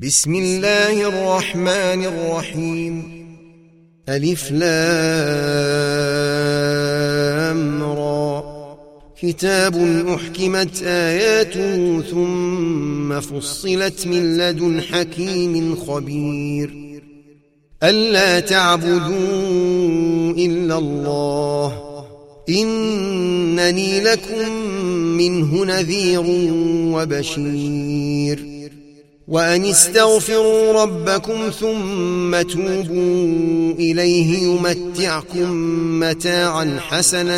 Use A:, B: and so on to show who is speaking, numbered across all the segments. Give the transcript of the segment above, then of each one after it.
A: بسم الله الرحمن الرحيم. ألف لام را. كتاب أحكمت آياته ثم فصلت من لدن حكيم خبير. ألا تعبدوا إلا الله إنني لكم منه نذير وبشير. وأن استغفروا ربكم ثم توبوا إليه يمتعكم متاعا حسنا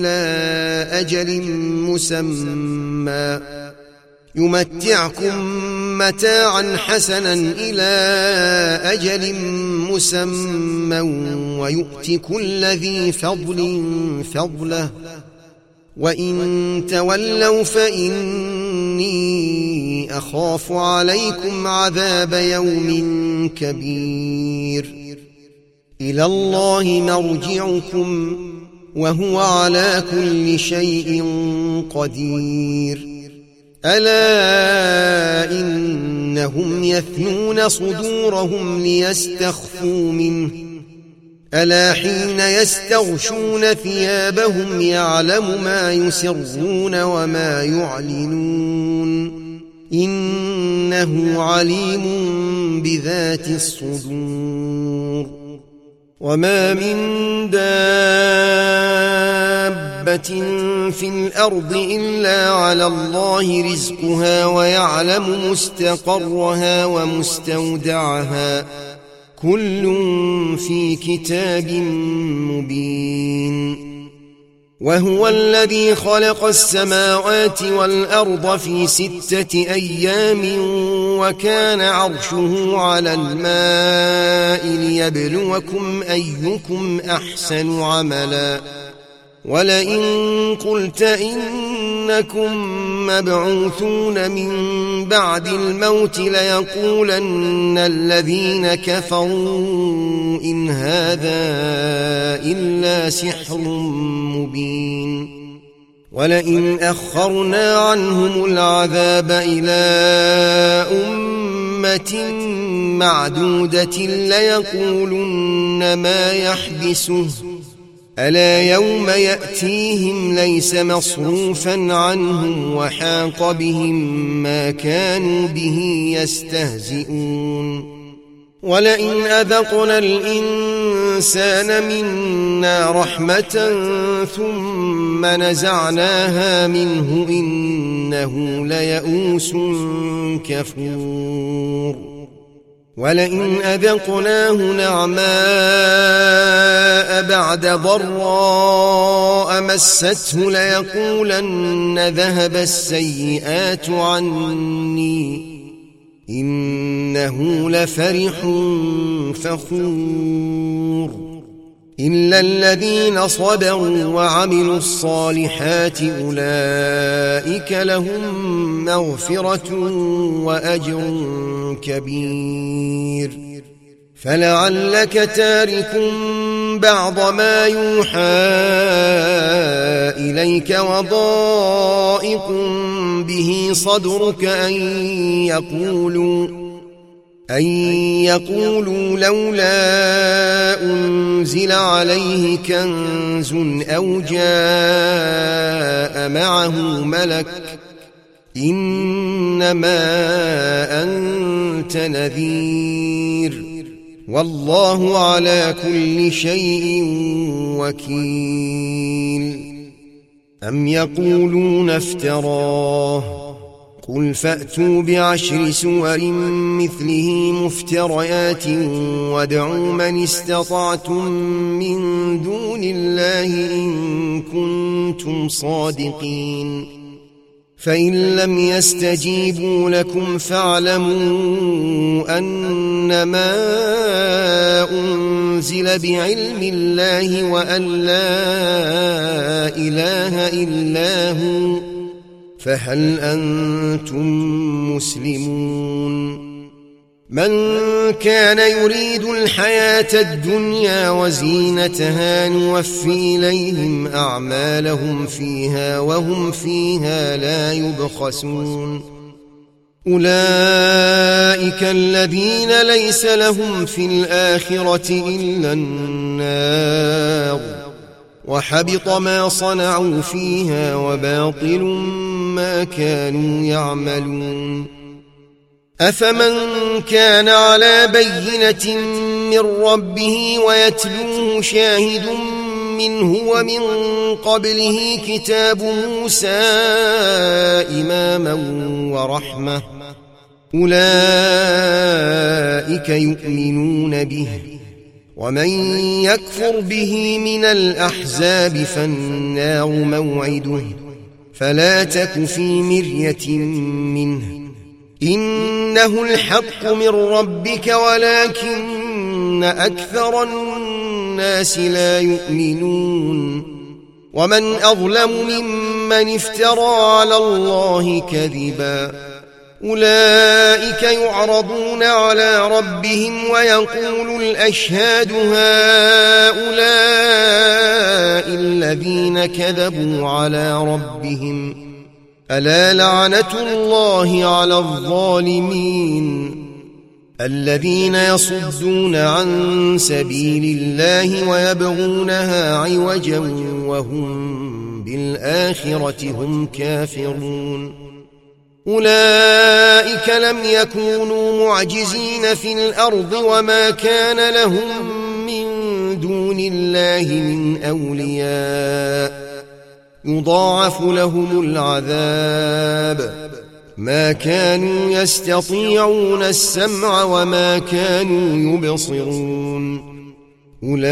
A: إلى أجل مسمى ويؤت كل ذي فضل فضله وإن تولوا فإني أخاف عليكم عذاب يوم كبير. إلى الله مرجعكم وهو على كل شيء قدير. ألا إنهم يثنون صدورهم ليستخفوا منه ألا حين يستغشون ثيابهم يعلم ما يسرون وما يعلنون إنه عليم بذات الصدور. وما من دابة في الأرض إلا على الله رزقها ويعلم مستقرها ومستودعها كل في كتاب مبين. وهو الذي خلق السماوات والأرض في 6 أيام وكان عرشه على الماء ليبلوكم أيكم أحسن عملا. ولئن قلت إنكم مبعوثون من بعد الموت ليقولن الذين كفروا إن هذا إلا سحر مبين. ولئن أخرنا عنهم العذاب إلى أمة معدودة ليقولن ما يحبسه ألا يوم يأتيهم ليس مصروفا عنهم وحاق بهم ما كانوا به يستهزئون. ولئن أذقنا الإنسان منا رحمة ثم نزعناها منه إنه ليئوس كفور. ولئن أذقناه نعماء بعد ضراء مسته ليقولن ذهب السيئات عني إنه لفرح فخور. إلا الذين صبروا وعملوا الصالحات أولئك لهم مغفرة وأجر كبير. فلعلك تارك بعض ما يوحى إليك وضائق به صدرك أن يقولوا لولا أنزل عليه كنز أو جاء معه ملك إنما أنت نذير والله على كل شيء وكيل. أم يقولون افتراه قل فأتوا ب10 سور مثله مفتريات وادعوا من استطعتم من دون الله إن كنتم صادقين. فإن لم يستجيبوا لكم فاعلموا أنما أنزل بعلم الله وأن لا إله إلا هو فهل أنتم مسلمون. من كان يريد الحياة الدنيا وزينتها نوفي إليهم أعمالهم فيها وهم فيها لا يبخسون أولئك الذين ليس لهم في الآخرة إلا النار وحبط ما صنعوا فيها وباطل ما كانوا يعملون أفمن كان على بينة من ربه ويتلوه شاهد منه ومن قبله كتاب موسى إماما ورحمة أولئك يؤمنون به ومن يكفر به من الأحزاب فالنار موعده فلا تك في مرية منه إنه الحق من ربك ولكن أكثر الناس لا يؤمنون ومن أظلم ممن افترى على الله كذبا أولئك يعرضون على ربهم ويقول الأشهاد هؤلاء الذين كذبوا على ربهم ألا لعنة الله على الظالمين الذين يصدون عن سبيل الله ويبغونها عوجا وهم بالآخرة هم كافرون أولئك لم يكونوا معجزين في الأرض وما كان لهم من دون الله من أولياء يضاعف لهم العذاب ما كانوا يستطيعون السمع وما كانوا يبصرون أولئك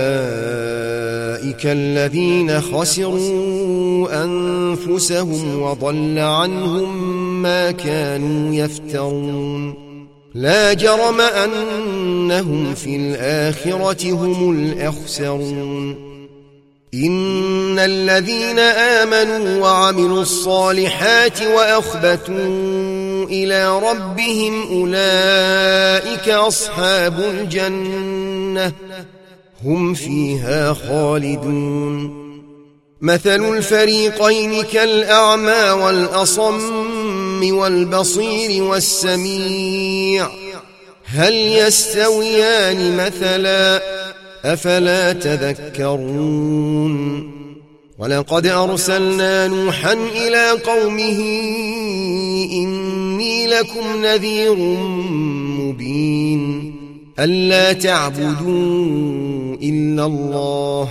A: الذين خسروا أنفسهم وضل عنهم ما كانوا يفترون لا جرم أنهم في الآخرة هم الأخسرون إن الذين آمنوا وعملوا الصالحات وأخبتوا إلى ربهم أولئك أصحاب الجنة هم فيها خالدون مثل الفريقين كالأعمى والأصم والبصير والسميع هل يستويان مثلا أفلا تذكرون ولقد أرسلنا نوحا إلى قومه إني لكم نذير مبين ألا تعبدوا إلا الله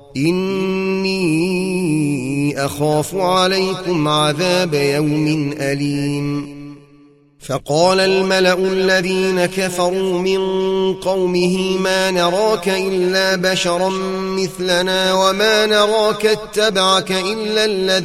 A: إني أخاف عليكم عذاب يوم أليم فقال الملأ الذين كفروا من قومه ما نراك إلا بشرا مثلنا وما نراك اتبعك إلا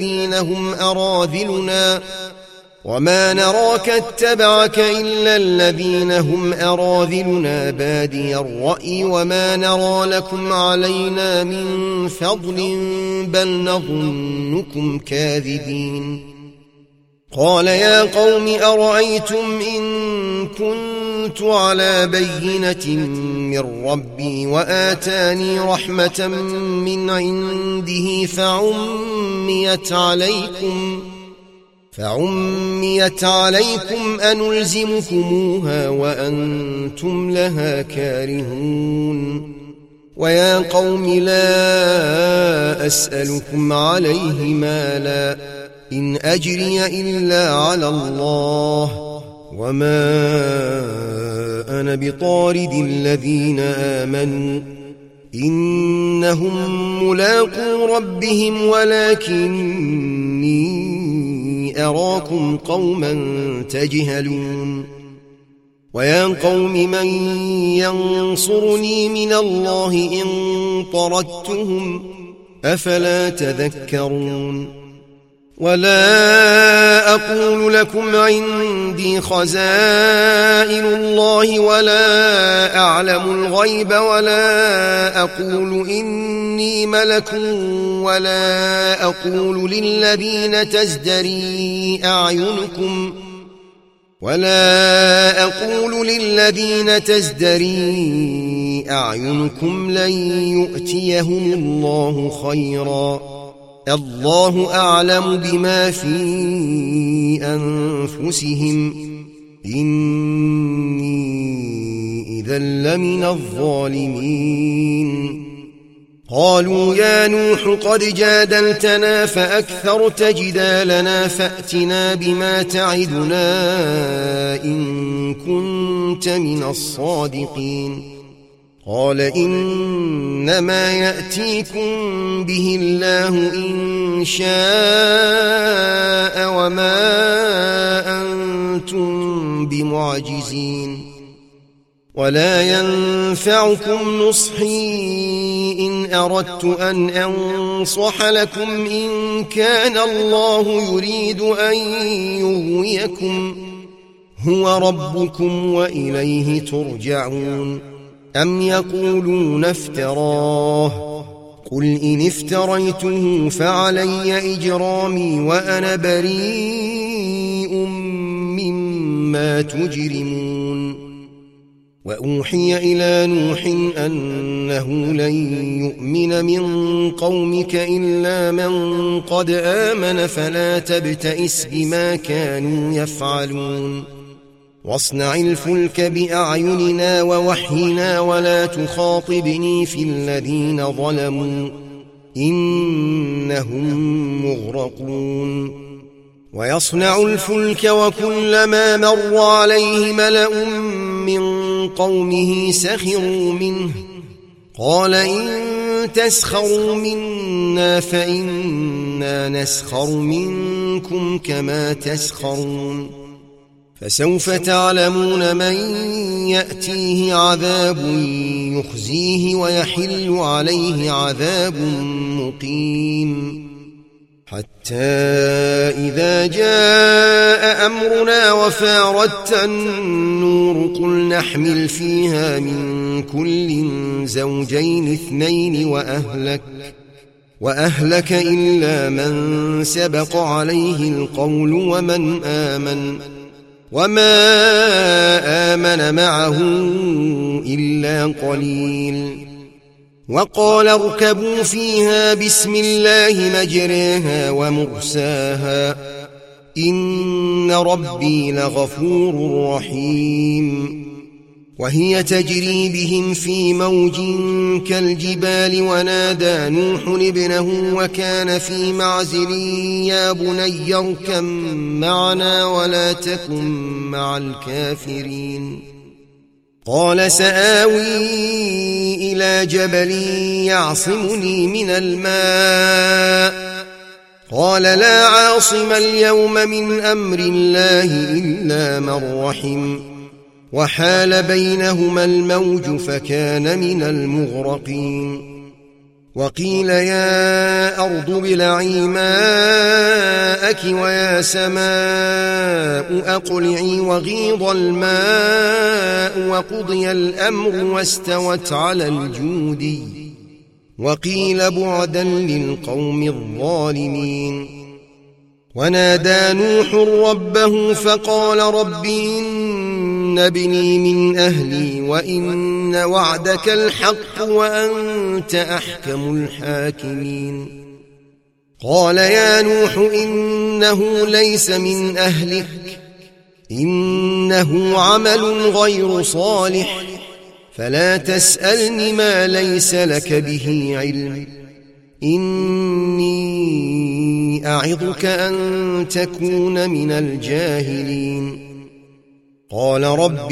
A: الذين هم أراذلنا بادي الرأي وما نرى لكم علينا من فضل بل نظنكم كاذبين قال يا قوم أرأيتم إن كنت على بينة من ربي وآتاني رحمة من عنده فعميت عليكم أنلزمكموها وأنتم لها كارهون ويا قوم لا أسألكم عليه مالا إن أجري إلا على الله وما أنا بطارد الذين آمنوا إنهم ملاقو ربهم ولكني أراكم قوما تجهلون ويا قوم من ينصرني من الله إن طردتهم أفلا تذكرون ولا أقول لكم عندي خزائن الله ولا أعلم الغيب ولا أقول إني ملك ولا أقول للذين تزدري أعينكم لن يؤتيهم الله خيرا الله أعلم بما في أنفسهم إني إذا لمن الظالمين قالوا يا نوح قد جادلتنا فأكثرت جدالنا فأتنا بما تعدنا إن كنت من الصادقين قال إنما يأتيكم به الله إن شاء وما أنتم بمعجزين ولا ينفعكم نصحي إن أردت أن أنصح لكم إن كان الله يريد أن يغويكم هو ربكم وإليه ترجعون أم يقولون افتراه قل إن افتريته فعلي إجرامي وأنا بريء مما تجرمون وأوحي إلى نوح أنه لن يؤمن من قومك إلا من قد آمن فلا تبتئس بما كانوا يفعلون واصنع الفلك بأعيننا ووحينا ولا تخاطبني في الذين ظلموا إنهم مغرقون ويصنع الفلك وكلما مر عليه ملأ من قومه سخروا منه قال إن تسخروا منا فإنا نسخر منكم كما تسخرون فسوف تعلمون من يأتيه عذاب يخزيه ويحل عليه عذاب مقيم حتى إذا جاء أمرنا وفاردت النور قل نحمل فيها من كل زوجين اثنين وأهلك إلا من سبق عليه القول ومن آمن وما آمن معه إلا قليل وقال اركبوا فيها بسم الله مجريها ومرساها إن ربي لغفور رحيم وهي تجري بهم في موج كالجبال ونادى نوح ابنه وكان في معزل يا بني اركب معنا ولا تكن مع الكافرين قال سآوي إلى جبل يعصمني من الماء قال لا عاصم اليوم من أمر الله إلا من رحم وحال بينهما الموج فكان من المغرقين وقيل يا أرض ابلعي ماءك ويا سماء أقلعي وغيض الماء وقضي الأمر واستوت على الجودي وقيل بعدا للقوم الظالمين ونادى نوح ربه فقال رب إن ابني من أهلي وإن وعدك الحق وأنت أحكم الحاكمين قال يا نوح إنه ليس من أهلك إنه عمل غير صالح فلا تسألني ما ليس لك به علم إني أعظك أن تكون من الجاهلين قال رب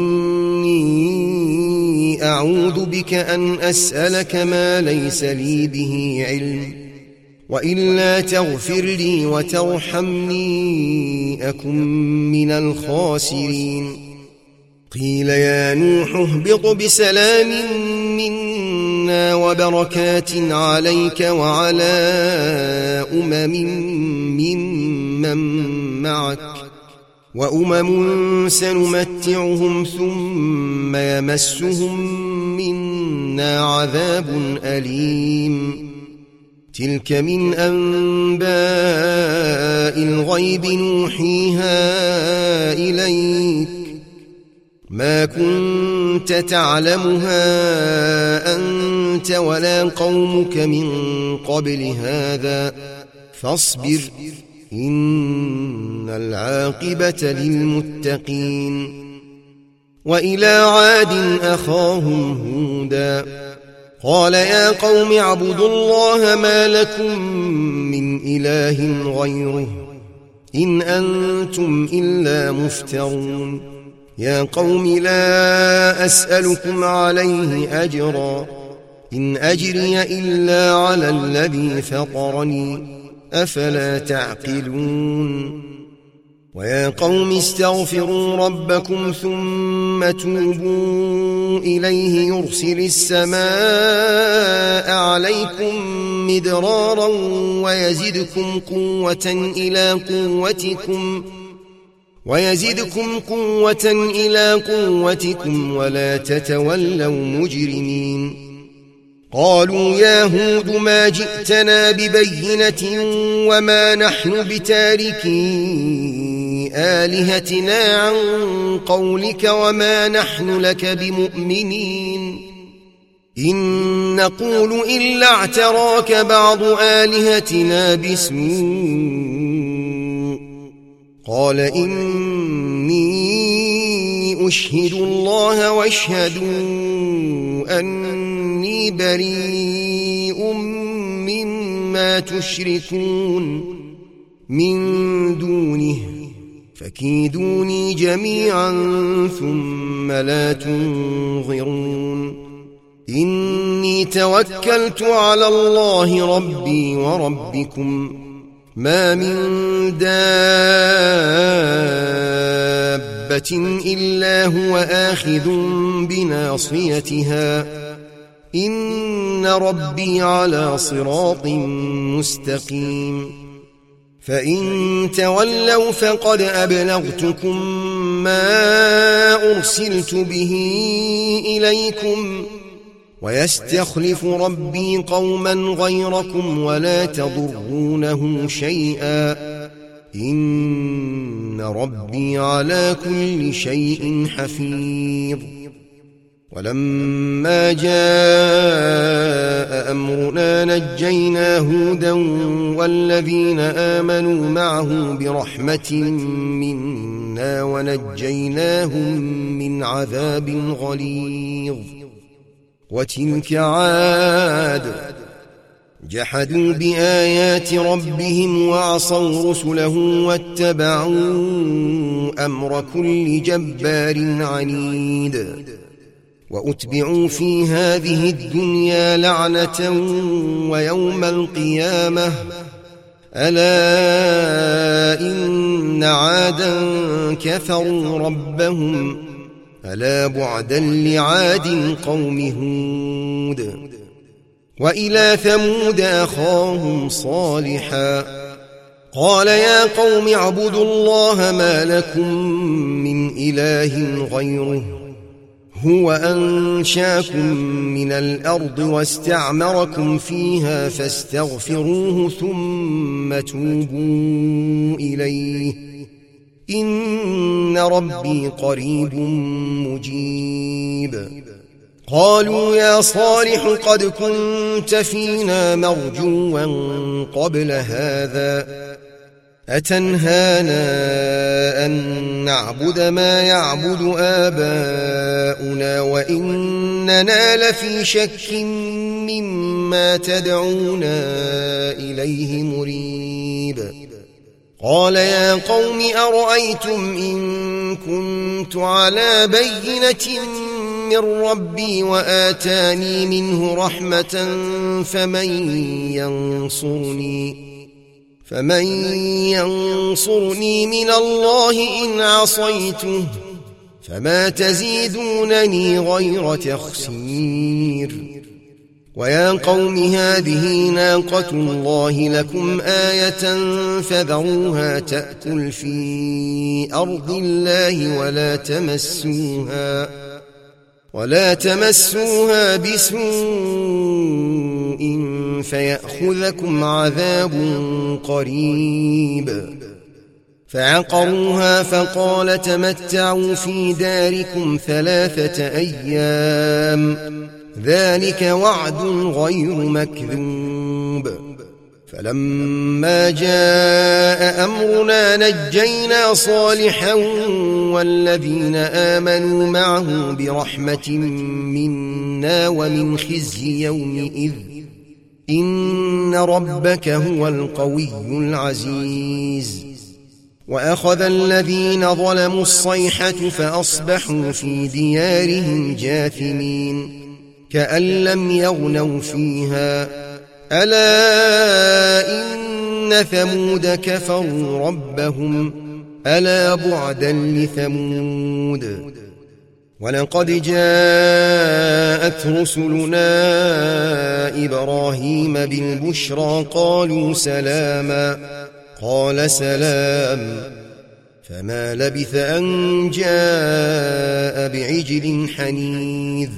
A: إني أعوذ بك أن أسألك ما ليس لي به علم وإلا تغفر لي وترحمني أكن من الخاسرين قيل يا نوح اهبط بسلام منا وبركات عليك وعلى ممن معك وأمم سنمتعهم ثم يمسهم منا عذاب أليم تلك من أنباء الغيب نوحيها إليك ما كنت تعلمها أنت ولا قومك من قبل هذا فاصبر إن العاقبة للمتقين. وإلى عاد أخاهم هودا قال يا قوم اعبدوا الله ما لكم من إله غيره إن أنتم إلا مفترون. يا قوم لا أسألكم عليه أجرا إن أجري إلا على الذي فطرني أفلا تعقلون. ويا قوم استغفروا ربكم ثم توبوا إليه يرسل السماء عليكم مدرارا ويزدكم قوة إلى قوتكم ولا تتولوا مجرمين. قالوا يا هود ما جئتنا ببينة وما نحن بتاركي آلهتنا عن قولك وما نحن لك بمؤمنين إن نقول إلا اعتراك بعض آلهتنا بسوء. قال إني أشهد الله واشهدوا أني بريء مما تشركون من دونه فكيدوني جميعا ثم لا تنظرون. إني توكلت على الله ربي وربكم ما من دابة إلا هو آخذ بناصيتها إن ربي على صراط مستقيم. فإن تولوا فقد أبلغتكم ما أرسلت به إليكم ويستخلف ربي قوما غيركم ولا تضرونه شيئا إن ربي على كل شيء حفيظ. ولما جاء أمرنا نجينا هودا والذين آمنوا معه برحمة منا ونجيناهم من عذاب غليظ. وتلك عاد جحدوا بآيات ربهم وعصوا رسله واتبعوا أمر كل جبار عنيد. وأتبعوا في هذه الدنيا لعنة ويوم القيامة ألا إن عادا كفروا ربهم ألا بعدا لعاد قوم هود. وإلى ثمود أخاهم صالحا قال يا قوم اعبدوا الله ما لكم من إله غيره هو أنشاكم من الأرض واستعمركم فيها فاستغفروه ثم توبوا إليه إن ربي قريب مجيب. قالوا يا صالح قد كنت فينا مرجوا قبل هذا أتنهانا أن نعبد ما يعبد آباؤنا وإننا لفي شك مما تدعونا إليه مريب. قال يا قوم أرأيتم إن كنت على بينة من ربي وآتاني منه رحمة فمن ينصرني من الله إن عصيته فما تزيدونني غير تخسير. ويا قوم هذه ناقة الله لكم آية فذروها تأكل في أرض الله ولا تمسوها بسوء فيأخذكم عذاب قريب. فعقروها فقال تمتعوا في داركم 3 أيام ذلك وعد غير مكذوب. فلما جاء أمرنا نجينا صالحا والذين آمنوا معه برحمة منا ومن خزي يومئذ إن ربك هو القوي العزيز. وأخذ الذين ظلموا الصيحة فأصبحوا في ديارهم جاثمين كأن لم يغنوا فيها ألا إن ثمود كفروا ربهم ألا بعدا لثمود. ولقد جاءت رسلنا إبراهيم بالبشرى قالوا سلاما قال سلام فما لبث أن جاء بعجل حنيذ.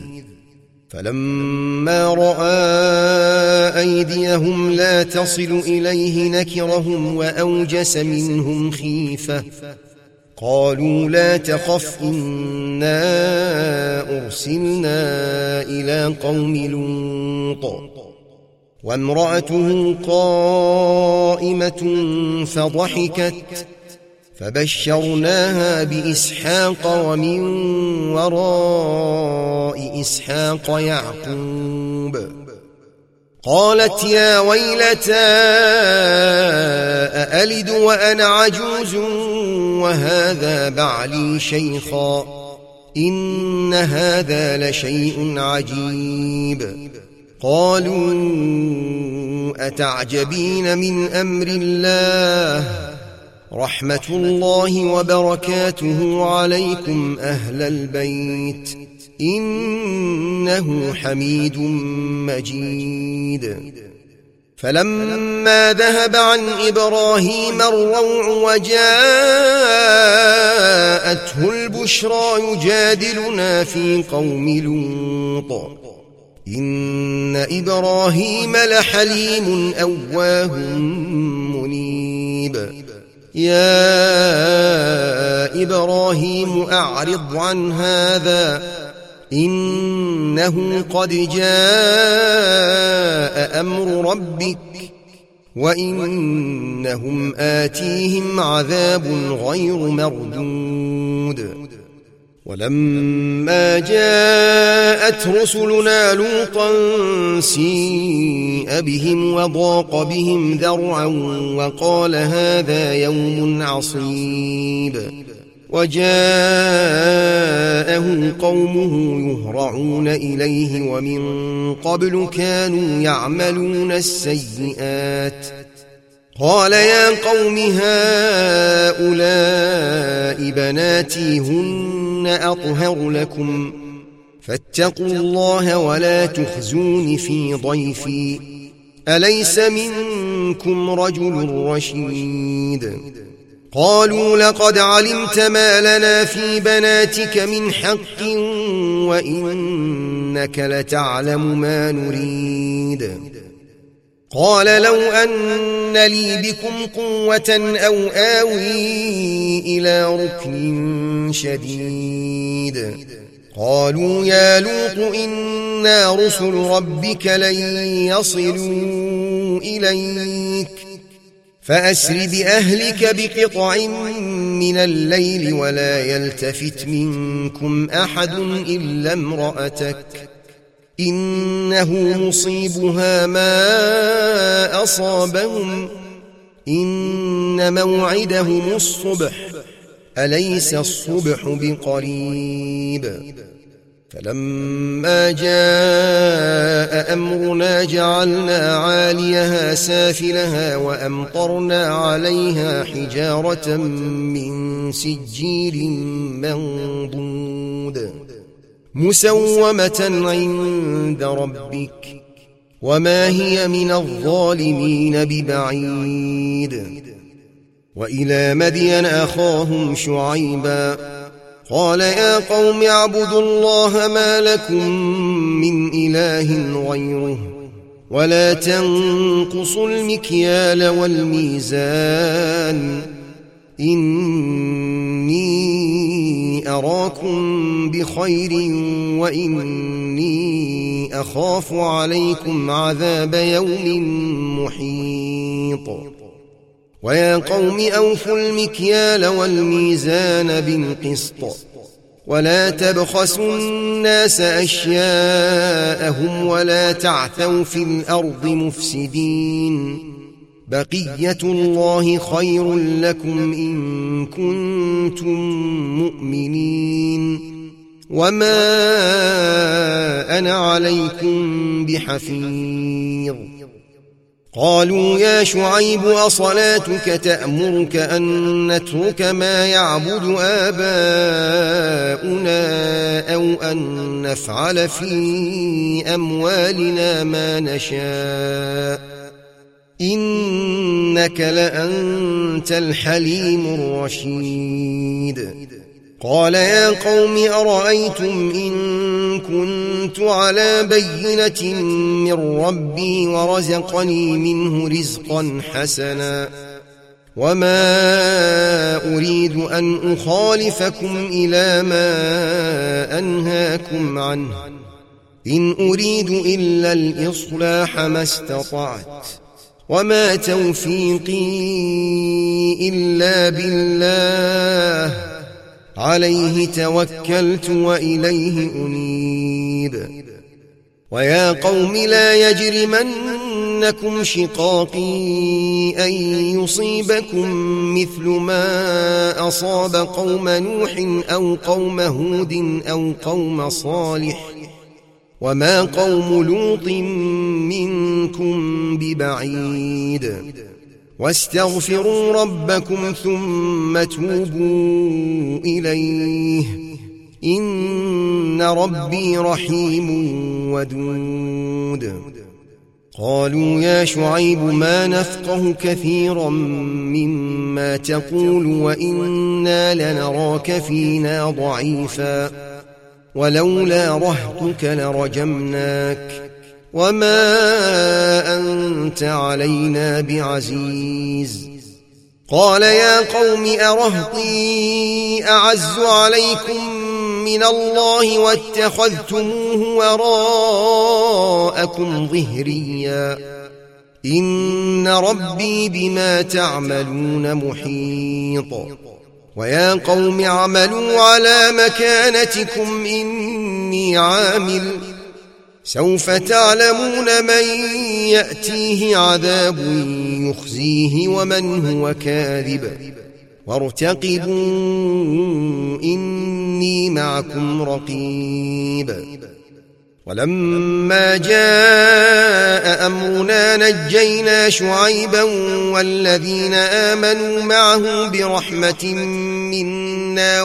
A: فلما رأى أيديهم لا تصل إليه نكرهم وأوجس منهم خيفة قالوا لا تخف إنا أرسلنا إلى قوم لوط وامرأته قائمة فضحكت فبشرناها بإسحاق ومن وراء إسحاق يعقوب. قالت يا ويلتى أألد وأنا عجوز وهذا بعلي شيخا إن هذا لشيء عجيب. قالوا أتعجبين من أمر الله رحمة الله وبركاته عليكم أهل البيت إنه حميد مجيد. فلما ذهب عن إبراهيم الروع وجاءته البشرى يجادلنا في قوم لوط إن إبراهيم لحليم أواه منيب. يا إبراهيم أعرض عن هذا إنه قد جاء أمر ربك وإنهم آتيهم عذاب غير مردود. ولما جاءت رسلنا لوطا سيء بهم وضاق بهم ذرعا وقال هذا يوم عصيب. وجاءه قومه يهرعون إليه ومن قبل كانوا يعملون السيئات قال يا قوم هؤلاء بناتي هن أطهر لكم فاتقوا الله ولا تخزون في ضيفي أليس منكم رجل رشيد. قالوا لقد علمت ما لنا في بناتك من حق وإنك لتعلم ما نريد. قال لو أن لي بكم قوة أو آوي إلى ركن شديد. قالوا يا لوط إنا رسل ربك لن يصلوا إليك فأسر بأهلك بقطع من الليل ولا يلتفت منكم أحد إلا امرأتك إنه مصيبها ما أصابهم إن موعدهم الصبح أليس الصبح بقريب. فلما جاء أمرنا جعلنا عاليها سافلها وأمطرنا عليها حجارة من سجيل منضود مسومة عند ربك وما هي من الظالمين ببعيد. وإلى مدين أخاهم شعيبا قال يا قوم اعبدوا الله ما لكم من إله غيره ولا تنقصوا المكيال والميزان إني أراكم بخير وإني أخاف عليكم عذاب يوم محيط ويا قوم أوفوا المكيال والميزان بالقسط ولا تبخسوا الناس أشياءهم ولا تعثوا في الأرض مفسدين بقية الله خير لكم إن كنتم مؤمنين وما أنا عليكم بحفيظ قالوا يا شعيب أصلاتك تأمرك أن نترك ما يعبد آباؤنا أو أن نفعل في أموالنا ما نشاء إنك لأنت الحليم الرشيد قال يا قوم أرأيتم إن كنت على بينة من ربي ورزقني منه رزقا حسنا وما أريد أن أخالفكم إلى ما أنهاكم عنه إن أريد إلا الإصلاح ما استطعت وما توفيقي إلا بالله عليه توكلت وإليه أنيب ويا قوم لا يجرمنكم شقاقي أن يصيبكم مثل ما أصاب قوم نوح أو قوم هود أو قوم صالح وما قوم لوط منكم ببعيد واستغفروا ربكم ثم توبوا إليه إن ربي رحيم ودود قالوا يا شعيب ما نفقه كثيرا مما تقول وإنا لنراك فينا ضعيفا ولولا رهطك لرجمناك وما أنت علينا بعزيز قال يا قوم أرهطي أعز عليكم من الله واتخذتموه وراءكم ظهريا إن ربي بما تعملون محيط ويا قوم اعملوا على مكانتكم إني عامل سوف تعلمون من يأتيه عذاب يخزيه ومن هو كاذب وارتقبوا إني معكم رقيب ولما جاء أمرنا نجينا شعيبا والذين آمنوا معه برحمة منا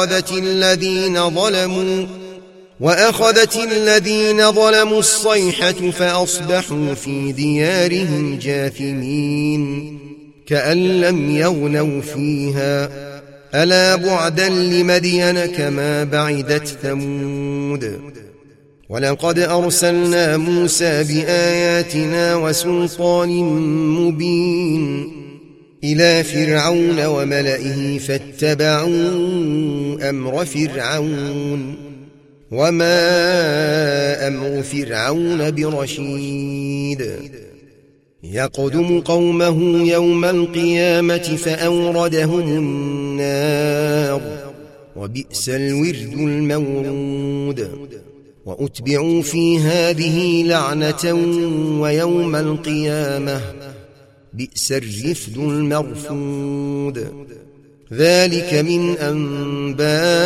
A: وأخذت الذين ظلموا الصيحة فأصبحوا في ديارهم جاثمين كأن لم يغنوا فيها ألا بعدا لمدين كما بعدت ثمود ولقد أرسلنا موسى بآياتنا وسلطان مبين إلى فرعون وملئه فاتبعوا أمر فرعون وما أمر فرعون برشيد يقدم قومه يوم القيامة فأوردهم النار وبئس الورد المورود وأتبعوا في هذه لعنة ويوم القيامة بئس الرفد المرفود ذلك من أنباء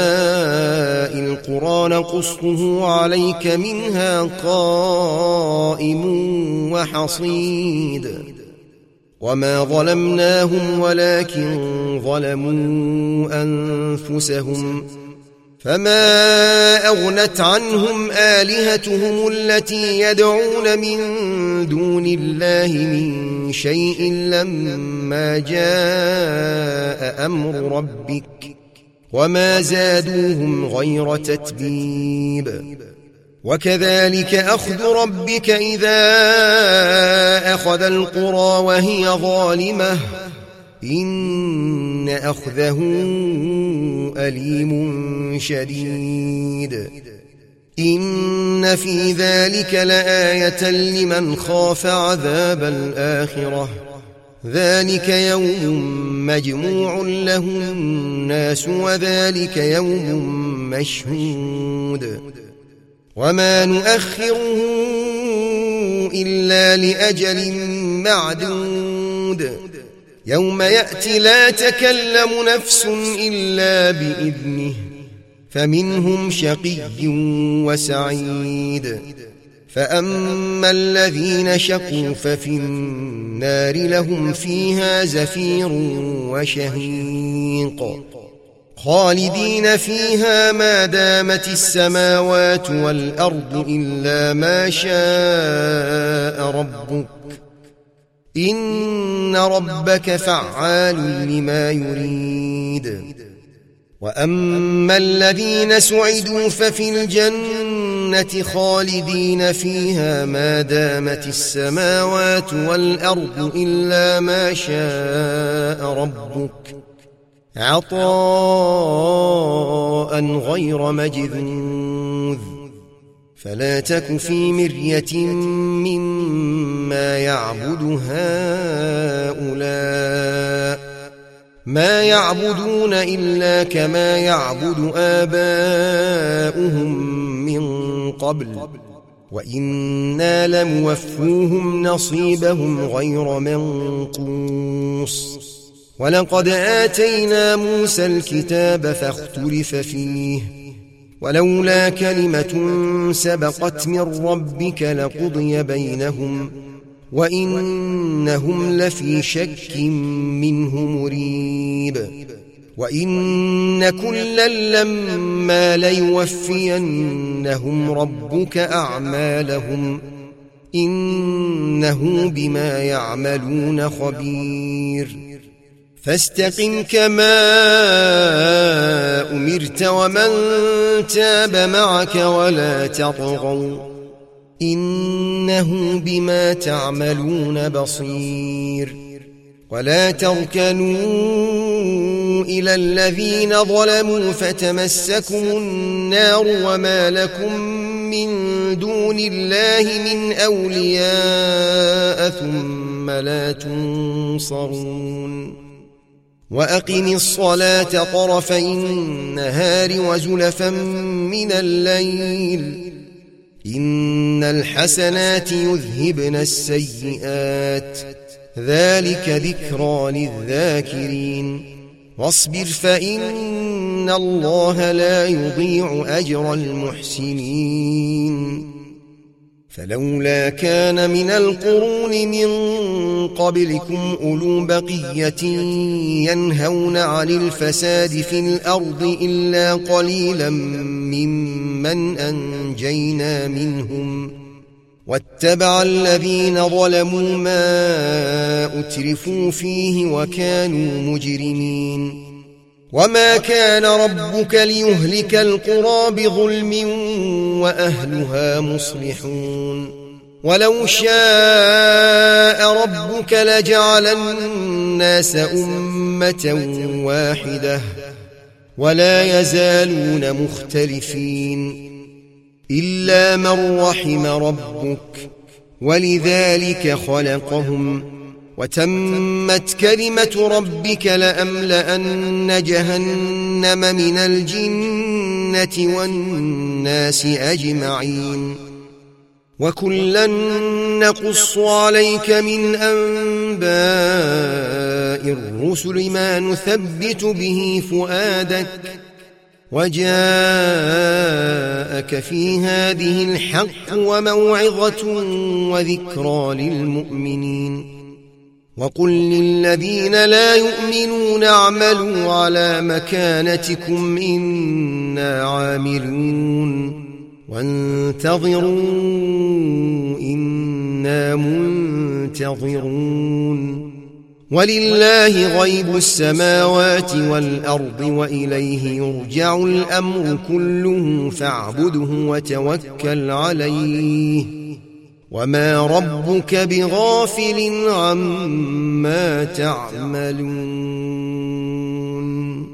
A: القرى نقصه عليك منها قائم وحصيد وما ظلمناهم ولكن ظلموا أنفسهم فما أغنت عنهم آلهتهم التي يدعون من دون الله من شيء لما جاء أمر ربك وما زادوهم غير تتبيب وكذلك أخذ ربك إذا أخذ القرى وهي ظالمة إن أخذه أليم شديد إن في ذلك لآية لمن خاف عذاب الآخرة ذلك يوم مجموع له الناس وذلك يوم مشهود وما نؤخره إلا لأجل معدود يوم يأتي لا تكلم نفس إلا بإذنه فمنهم شقي وسعيد فأما الذين شقوا ففي النار لهم فيها زفير وشهيق خالدين فيها ما دامت السماوات والأرض إلا ما شاء ربك إن ربك فعال لما يريد وأما الذين سعدوا ففي الجنة خالدين فيها ما دامت السماوات والأرض إلا ما شاء ربك عطاء غير مجذوذ فلا تك في مرية مما يعبد هؤلاء ما يعبدون إلا كما يعبد آباؤهم من قبل وإنا لموفوهم نصيبهم غير منقوص ولقد آتينا موسى الكتاب فاختلف فيه ولولا كلمة سبقت من ربك لقضي بينهم وإنهم لفي شك منه مريب وإن كلا لما ليوفينهم ربك أعمالهم إنه بما يعملون خبير فاستقم كما أمرت ومن تاب معك ولا تطغوا إنه بما تعملون بصير ولا تركنوا إلى الذين ظلموا فتمسكم النار وما لكم من دون الله من أولياء ثم لا تنصرون وأقم الصلاة طرفي النهار وزلفا من الليل إن الحسنات يذهبن السيئات ذلك ذكرى للذاكرين واصبر فإن الله لا يضيع أجر المحسنين فلولا كان من القرون من قبلكم أولو بقية ينهون عن الفساد في الأرض إلا قليلا ممن أنجينا منهم واتبع الذين ظلموا ما أترفوا فيه وكانوا مجرمين وما كان ربك ليهلك القرى بظلم وأهلها مصلحون ولو شاء ربك لجعل الناس أمة واحدة ولا يزالون مختلفين إلا من رحم ربك ولذلك خلقهم وتمت كلمة ربك لأملأن جهنم من الجنة والناس أجمعين وكلا نقص عليك من أنباء الرسل ما نثبت به فؤادك وجاءك في هذه الحق وموعظة وذكرى للمؤمنين وقل للذين لا يؤمنون اعملوا على مكانتكم إنا عاملون وانتظروا إنا منتظرون ولله غيب السماوات والأرض وإليه يرجع الأمر كله فاعبده وتوكل عليه وما ربك بغافل عما تعملون